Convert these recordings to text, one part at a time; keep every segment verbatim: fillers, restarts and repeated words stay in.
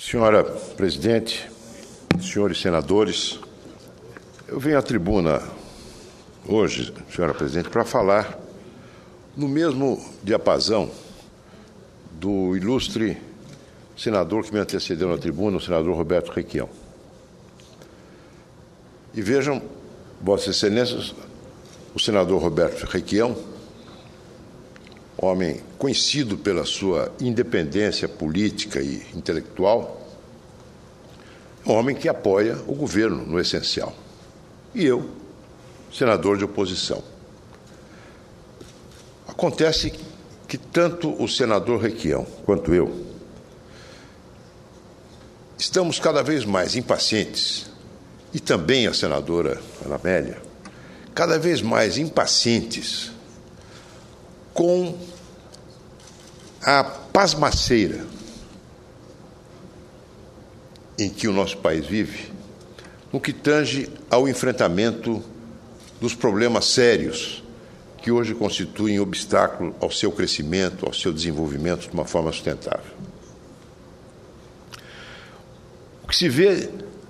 Senhora Presidente, senhores senadores, eu venho à tribuna hoje, senhora Presidente, para falar no mesmo diapasão do ilustre senador que me antecedeu na tribuna, o senador Roberto Requião. E vejam, Vossas Excelências, o senador Roberto Requião, homem conhecido pela sua independência política e intelectual, um homem que apoia o governo no essencial. E eu, senador de oposição. Acontece que tanto o senador Requião quanto eu estamos cada vez mais impacientes, e também a senadora Ana Amélia, cada vez mais impacientes com a pasmaceira em que o nosso país vive, no que tange ao enfrentamento dos problemas sérios que hoje constituem obstáculo ao seu crescimento, ao seu desenvolvimento de uma forma sustentável. O que se vê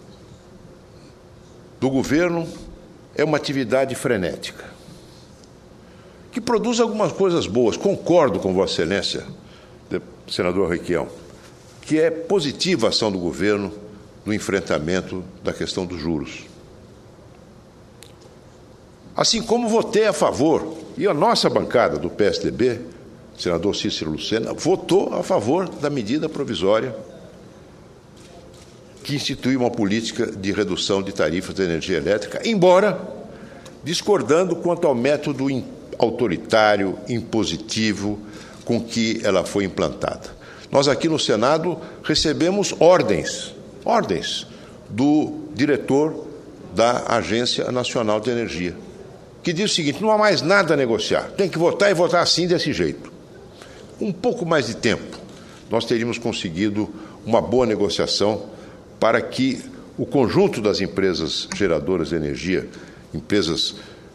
do governo é uma atividade frenética, que produz algumas coisas boas. Concordo com Vossa Excelência, senador Requião, que é positiva a ação do governo no enfrentamento da questão dos juros. Assim como votei a favor, e a nossa bancada do P S D B, o senador Cícero Lucena, votou a favor da medida provisória que institui uma política de redução de tarifas de energia elétrica, embora discordando quanto ao método autoritário, impositivo, com que ela foi implantada. Nós aqui no Senado recebemos ordens, ordens do diretor da Agência Nacional de Energia, que diz o seguinte: não há mais nada a negociar, tem que votar e votar assim, desse jeito. Com um pouco mais de tempo, nós teríamos conseguido uma boa negociação para que o conjunto das empresas geradoras de energia, empresas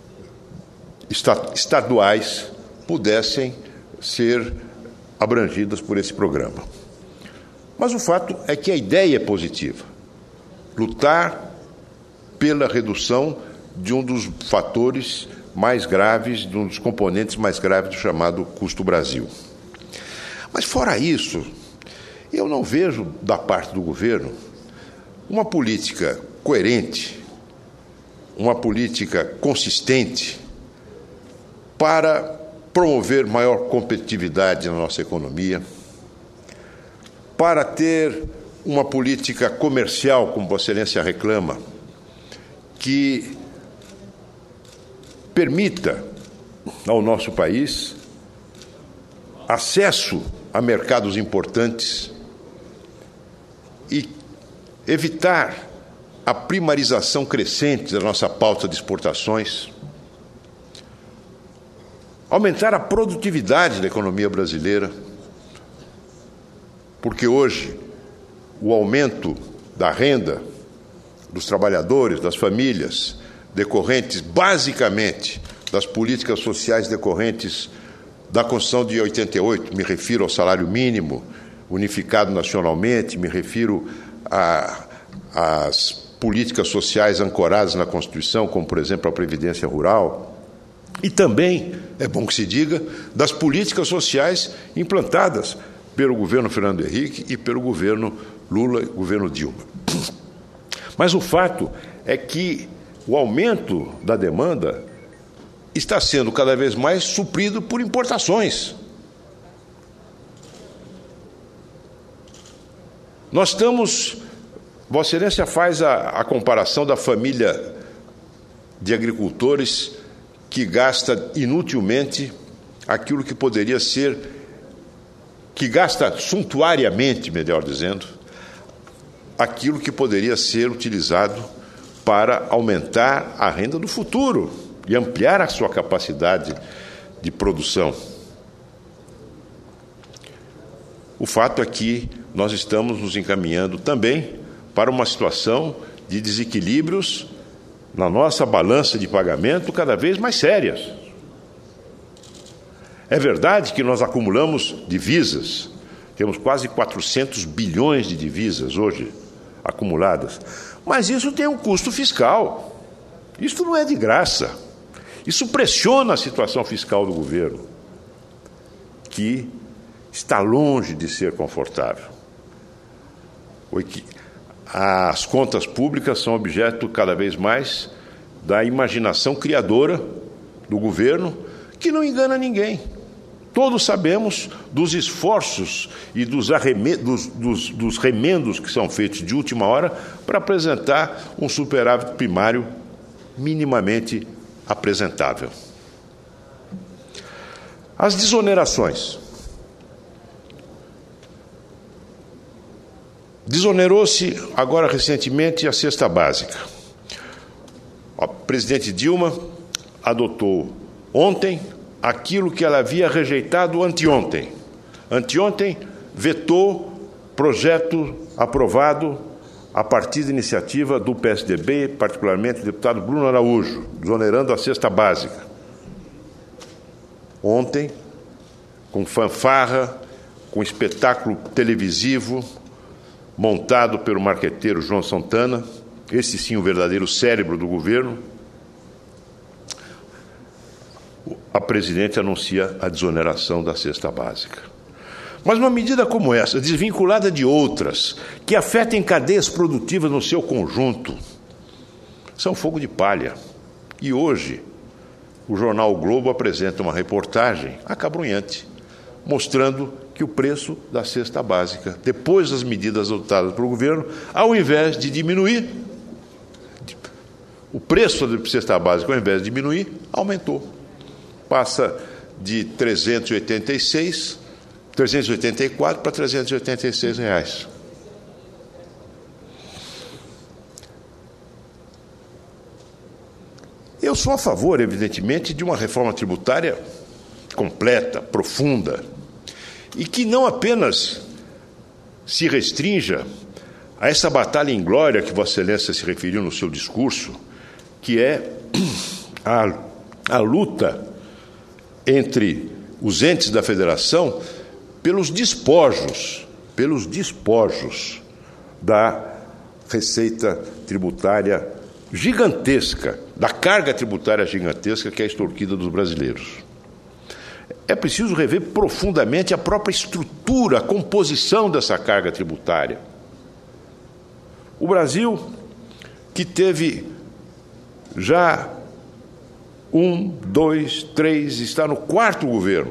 estaduais, pudessem ser abrangidas por esse programa. Mas o fato é que a ideia é positiva. Lutar pela redução de um dos fatores mais graves, de um dos componentes mais graves do chamado custo Brasil. Mas, fora isso, eu não vejo, da parte do governo, uma política coerente, uma política consistente para promover maior competitividade na nossa economia, para ter uma política comercial, como Vossa Excelência reclama, que permita ao nosso país acesso a mercados importantes e evitar a primarização crescente da nossa pauta de exportações, aumentar a produtividade da economia brasileira, porque hoje o aumento da renda dos trabalhadores, das famílias, decorrentes basicamente das políticas sociais decorrentes da Constituição de oitenta e oito, me refiro ao salário mínimo unificado nacionalmente, me refiro às políticas sociais ancoradas na Constituição, como, por exemplo, a Previdência Rural, e também, é bom que se diga, das políticas sociais implantadas pelo governo Fernando Henrique e pelo governo Lula e governo Dilma. Mas o fato é que o aumento da demanda está sendo cada vez mais suprido por importações. Nós estamos... Vossa Excelência faz a, a comparação da família de agricultores que gasta inutilmente aquilo que poderia ser, que gasta suntuariamente, melhor dizendo, aquilo que poderia ser utilizado para aumentar a renda do futuro e ampliar a sua capacidade de produção. O fato é que nós estamos nos encaminhando também para uma situação de desequilíbrios na nossa balança de pagamento cada vez mais sérias. É verdade que nós acumulamos divisas, Temos quase quatrocentos bilhões de divisas hoje acumuladas. Mas isso tem um custo fiscal. Isso não é de graça. Isso pressiona a situação fiscal do governo, que está longe de ser confortável. As contas públicas são objeto cada vez mais da imaginação criadora do governo, que não engana ninguém. Todos sabemos dos esforços e dos, dos, dos, dos remendos que são feitos de última hora para apresentar um superávit primário minimamente apresentável. As desonerações. Desonerou-se agora recentemente a cesta básica. A presidente Dilma adotou ontem aquilo que ela havia rejeitado anteontem. Anteontem vetou projeto aprovado a partir da iniciativa do P S D B, particularmente o deputado Bruno Araújo, desonerando a cesta básica. Ontem, com fanfarra, com espetáculo televisivo, montado pelo marqueteiro João Santana, esse sim o verdadeiro cérebro do governo, a presidente anuncia a desoneração da cesta básica. Mas uma medida como essa, desvinculada de outras, que afetem cadeias produtivas no seu conjunto, são fogo de palha. E hoje, o jornal o Globo apresenta uma reportagem acabrunhante, mostrando que o preço da cesta básica, depois das medidas adotadas pelo governo, ao invés de diminuir, o preço da cesta básica, ao invés de diminuir, aumentou. Passa de trezentos e oitenta e seis, trezentos e oitenta e quatro para trezentos e oitenta e seis reais. Eu sou a favor, evidentemente, de uma reforma tributária completa, profunda, e que não apenas se restrinja a essa batalha inglória que Vossa Excelência se referiu no seu discurso, que é a, a luta entre os entes da federação pelos despojos, pelos despojos da receita tributária gigantesca, da carga tributária gigantesca que é extorquida dos brasileiros. É preciso rever profundamente a própria estrutura, a composição dessa carga tributária. O Brasil, que teve já um, dois, três, está no quarto governo,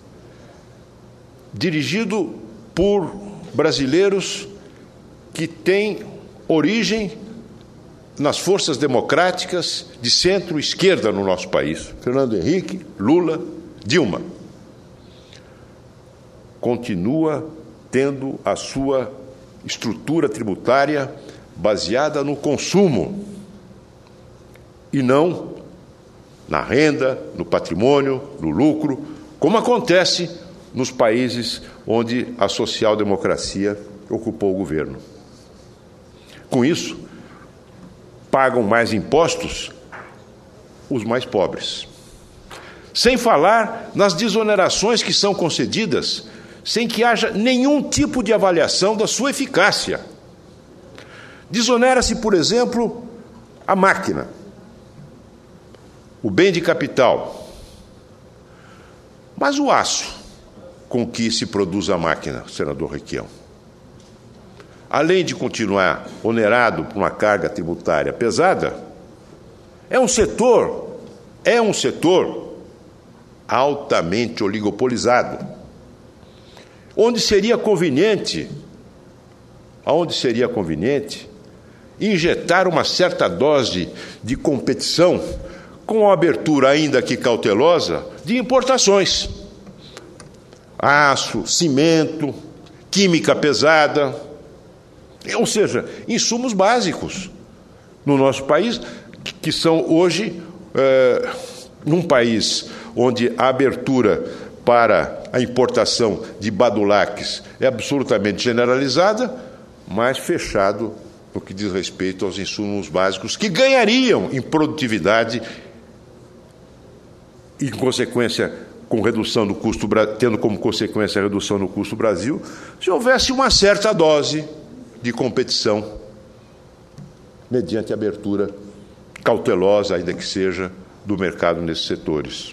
dirigido por brasileiros que têm origem nas forças democráticas de centro-esquerda no nosso país. Fernando Henrique, Lula, Dilma. Continua tendo a sua estrutura tributária baseada no consumo e não na renda, no patrimônio, no lucro, como acontece nos países onde a social-democracia ocupou o governo. Com isso, pagam mais impostos os mais pobres. Sem falar nas desonerações que são concedidas sem que haja nenhum tipo de avaliação da sua eficácia. Desonera-se, por exemplo, a máquina, o bem de capital. Mas o aço com que se produz a máquina, senador Requião, além de continuar onerado por uma carga tributária pesada, é um setor, é um setor altamente oligopolizado, onde seria conveniente, onde seria conveniente injetar uma certa dose de competição com a abertura, ainda que cautelosa, de importações. Aço, cimento, química pesada, ou seja, insumos básicos no nosso país, que são hoje, é, num país onde a abertura para a importação de badulaques é absolutamente generalizada, mas fechado no que diz respeito aos insumos básicos que ganhariam em produtividade e, em consequência, com redução do custo, tendo como consequência a redução no custo do Brasil, se houvesse uma certa dose de competição, mediante abertura cautelosa, ainda que seja, do mercado nesses setores.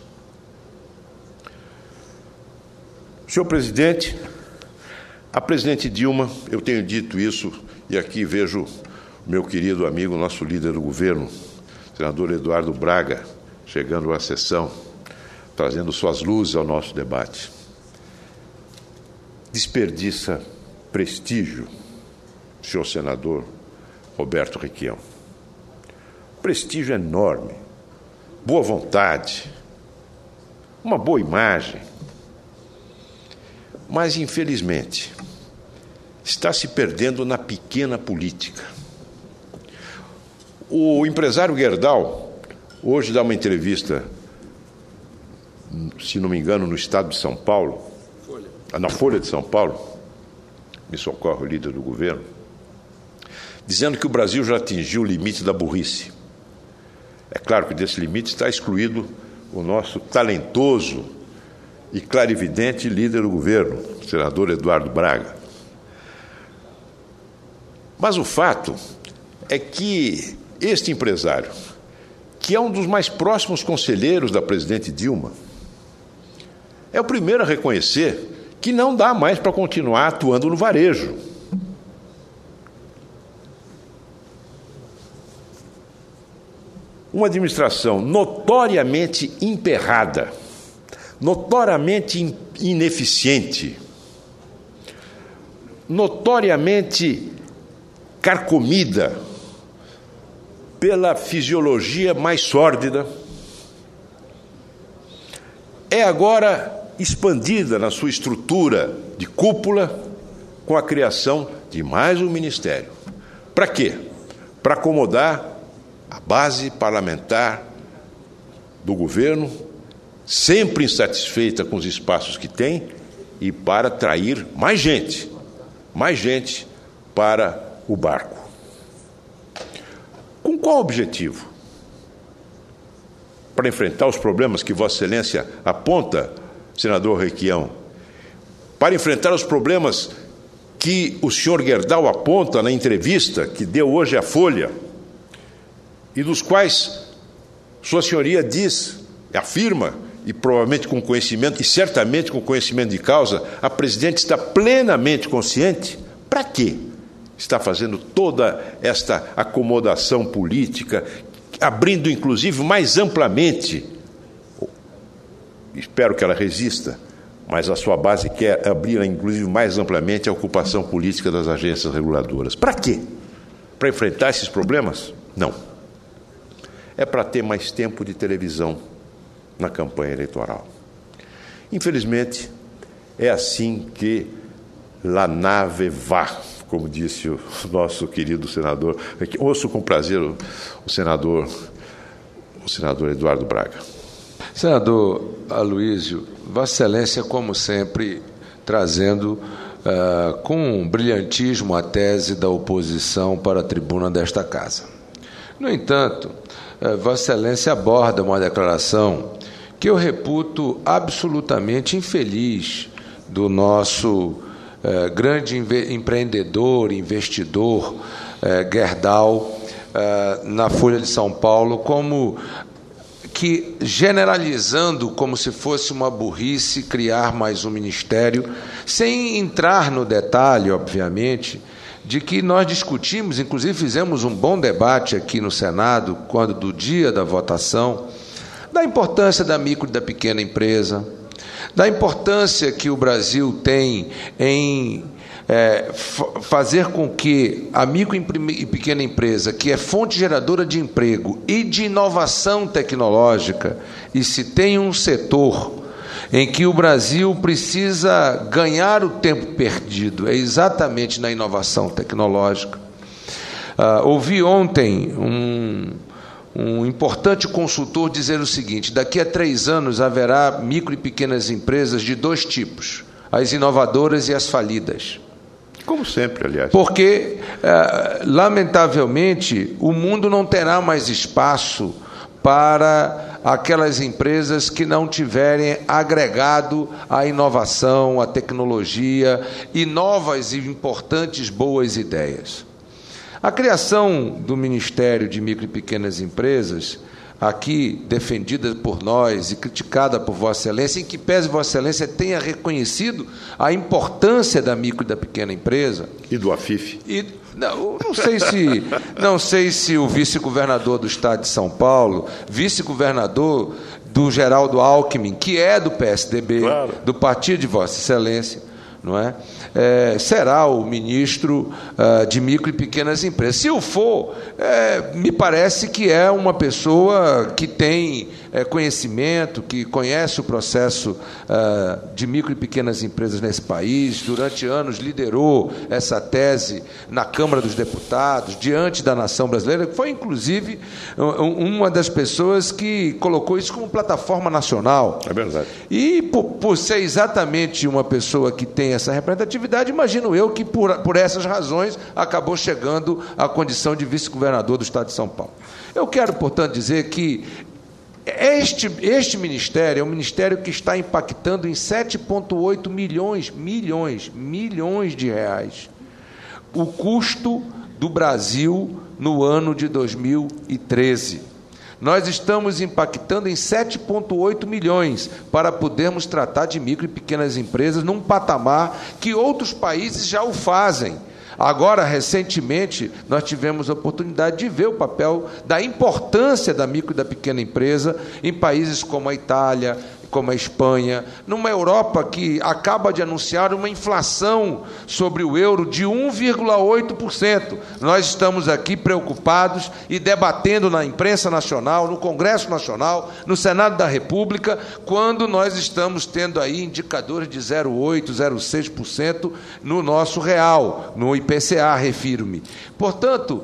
Senhor presidente, a presidente Dilma, eu tenho dito isso, e aqui vejo o meu querido amigo, nosso líder do governo, senador Eduardo Braga, chegando à sessão, trazendo suas luzes ao nosso debate. Desperdiça prestígio, senhor senador Roberto Requião. Prestígio enorme, boa vontade, uma boa imagem. Mas, infelizmente, está se perdendo na pequena política. O empresário Gerdau, hoje dá uma entrevista, se não me engano, no Estado de São Paulo, Folha. na Folha de São Paulo, me socorre o líder do governo, dizendo que o Brasil já atingiu o limite da burrice. É claro que desse limite está excluído o nosso talentoso e clarividente líder do governo, o senador Eduardo Braga. Mas o fato é que este empresário, que é um dos mais próximos conselheiros da presidente Dilma, é o primeiro a reconhecer que não dá mais para continuar atuando no varejo. Uma administração notoriamente emperrada, notoriamente ineficiente, notoriamente carcomida pela fisiologia mais sórdida, é agora expandida na sua estrutura de cúpula com a criação de mais um ministério. Para quê? Para acomodar a base parlamentar do governo, sempre insatisfeita com os espaços que tem, e para atrair mais gente, mais gente para o barco. Com qual objetivo? Para enfrentar os problemas que Vossa Excelência aponta, senador Requião, para enfrentar os problemas que o senhor Gerdau aponta na entrevista que deu hoje à Folha, e dos quais Sua Senhoria diz, afirma, e provavelmente com conhecimento, e certamente com conhecimento de causa, a presidente está plenamente consciente. Para quê está fazendo toda esta acomodação política, abrindo inclusive mais amplamente, espero que ela resista, mas a sua base quer abrir inclusive mais amplamente a ocupação política das agências reguladoras. Para quê? Para enfrentar esses problemas? Não. É para ter mais tempo de televisão na campanha eleitoral. Infelizmente, é assim que la nave va, como disse o nosso querido senador. Ouço com prazer o, o senador, o senador Eduardo Braga. Senador Aloísio, Vossa Excelência, como sempre, trazendo uh, com brilhantismo a tese da oposição para a tribuna desta casa. No entanto, uh, Vossa Excelência aborda uma declaração que eu reputo absolutamente infeliz do nosso uh, grande empreendedor, investidor, uh, Gerdau, uh, na Folha de São Paulo, como que, generalizando como se fosse uma burrice criar mais um ministério, sem entrar no detalhe, obviamente, de que nós discutimos, inclusive fizemos um bom debate aqui no Senado, quando do dia da votação, da importância da micro e da pequena empresa, da importância que o Brasil tem em é, fazer com que a micro e pequena empresa, que é fonte geradora de emprego e de inovação tecnológica, e se tem um setor em que o Brasil precisa ganhar o tempo perdido, é exatamente na inovação tecnológica. Ah, ouvi ontem um, um importante consultor dizer o seguinte: daqui a três anos haverá micro e pequenas empresas de dois tipos, as inovadoras e as falidas. Como sempre, aliás. Porque, eh, lamentavelmente, o mundo não terá mais espaço para aquelas empresas que não tiverem agregado a inovação, a tecnologia e novas e importantes boas ideias. A criação do Ministério de Micro e Pequenas Empresas, aqui defendida por nós e criticada por Vossa Excelência, em que pese Vossa Excelência tenha reconhecido a importância da micro e da pequena empresa. E do AFIF. E, não, não sei se, não sei se o vice-governador do Estado de São Paulo, vice-governador do Geraldo Alckmin, que é do P S D B, claro, do partido de Vossa Excelência, não é? É, será o ministro uh, de micro e pequenas empresas. Se o for, é, me parece que é uma pessoa que tem é, conhecimento, que conhece o processo uh, de micro e pequenas empresas nesse país, durante anos liderou essa tese na Câmara dos Deputados, diante da nação brasileira, foi, inclusive, uma das pessoas que colocou isso como plataforma nacional. É verdade. E, por, por ser exatamente uma pessoa que tem essa representatividade, imagino eu que, por, por essas razões, acabou chegando à condição de vice-governador do Estado de São Paulo. Eu quero, portanto, dizer que este, este ministério é um ministério que está impactando em sete vírgula oito milhões, milhões, milhões de reais o custo do Brasil no ano de dois mil e treze. Nós estamos impactando em sete vírgula oito milhões para podermos tratar de micro e pequenas empresas num patamar que outros países já o fazem. Agora, recentemente, nós tivemos a oportunidade de ver o papel da importância da micro e da pequena empresa em países como a Itália, como a Espanha, numa Europa que acaba de anunciar uma inflação sobre o euro de um vírgula oito por cento. Nós estamos aqui preocupados e debatendo na imprensa nacional, no Congresso Nacional, no Senado da República, quando nós estamos tendo aí indicadores de zero vírgula oito por cento, zero vírgula seis por cento no nosso real, no I P C A, refiro-me. Portanto,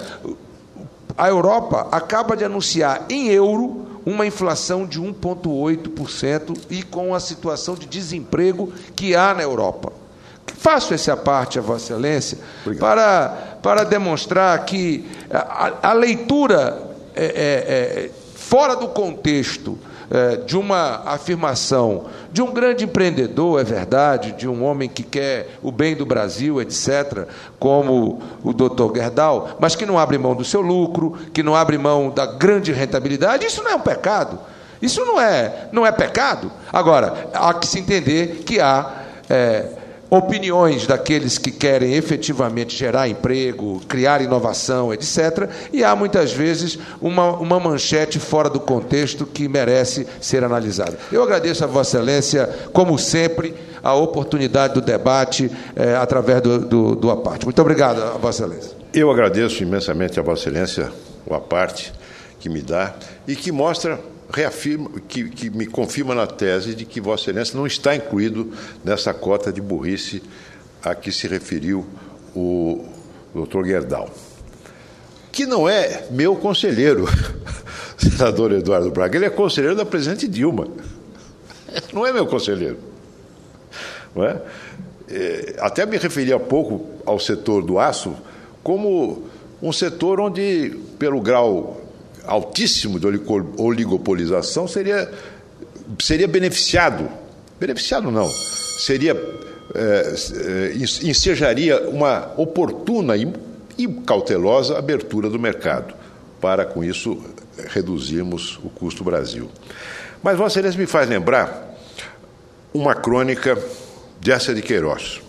a Europa acaba de anunciar em euro uma inflação de um vírgula oito por cento e com a situação de desemprego que há na Europa. Faço essa parte a Vossa Excelência para, para demonstrar que a, a leitura é, é, é, fora do contexto é, de uma afirmação de um grande empreendedor, é verdade, de um homem que quer o bem do Brasil, etcétera, como o doutor Gerdau, mas que não abre mão do seu lucro, que não abre mão da grande rentabilidade, isso não é um pecado. Isso não é, não é pecado. Agora, há que se entender que há é, opiniões daqueles que querem efetivamente gerar emprego, criar inovação, etcétera, e há muitas vezes uma, uma manchete fora do contexto que merece ser analisada. Eu agradeço a Vossa Excelência, como sempre, a oportunidade do debate eh, através do, do, do APARTE. Muito obrigado, a Vossa Excelência. Eu agradeço imensamente a Vossa Excelência o APARTE que me dá e que mostra... reafirma, que, que me confirma na tese de que Vossa Excelência não está incluído nessa cota de burrice a que se referiu o doutor Gerdau, que não é meu conselheiro, senador Eduardo Braga, ele é conselheiro da presidente Dilma, não é meu conselheiro. Não é? É, até me referi há pouco ao setor do aço como um setor onde, pelo grau altíssimo de oligopolização, seria, seria beneficiado, beneficiado não, seria, é, é, ensejaria uma oportuna e, e cautelosa abertura do mercado, para, com isso, reduzirmos o custo Brasil. Mas Vossa Excelência me faz lembrar uma crônica de Eça de Queiroz,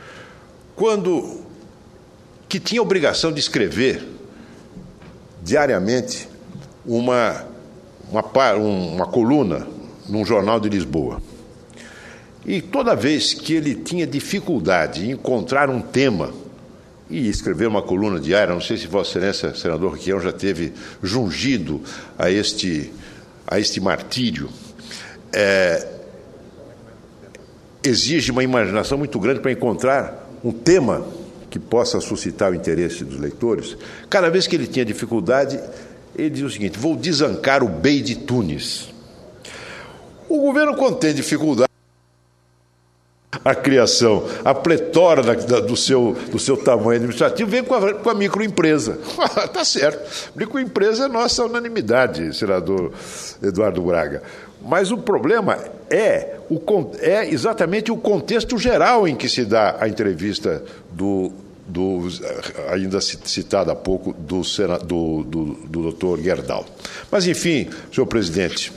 quando, que tinha a obrigação de escrever diariamente Uma, uma, uma coluna num jornal de Lisboa. E toda vez que ele tinha dificuldade em encontrar um tema e escrever uma coluna diária, não sei se Vossa Excelência, senador Requião, já teve jungido a este, a este martírio, é, exige uma imaginação muito grande para encontrar um tema que possa suscitar o interesse dos leitores. Cada vez que ele tinha dificuldade, ele diz o seguinte: vou desancar o Bey de Tunis. O governo, quando tem dificuldade, a criação, a pletora da, da, do, seu, do seu tamanho administrativo vem com a, com a microempresa. Está certo. Microempresa é nossa unanimidade, senador Eduardo Braga. Mas o problema é, o, é exatamente o contexto geral em que se dá a entrevista do, do ainda citada há pouco, do, do, do, do doutor Gerdau. Mas, enfim, senhor presidente,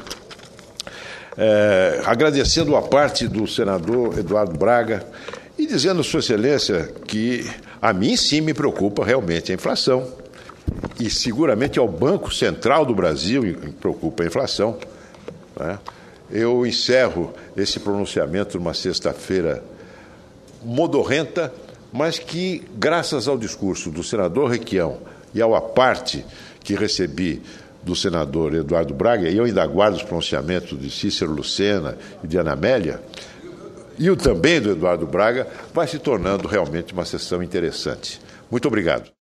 é, agradecendo a parte do senador Eduardo Braga e dizendo, Sua Excelência, que a mim sim me preocupa realmente a inflação. E seguramente ao Banco Central do Brasil preocupa a inflação. Eu encerro esse pronunciamento numa sexta-feira modorrenta, mas que, graças ao discurso do senador Requião e ao aparte que recebi do senador Eduardo Braga, e eu ainda aguardo os pronunciamentos de Cícero Lucena e de Ana Amélia, e o também do Eduardo Braga, vai se tornando realmente uma sessão interessante. Muito obrigado.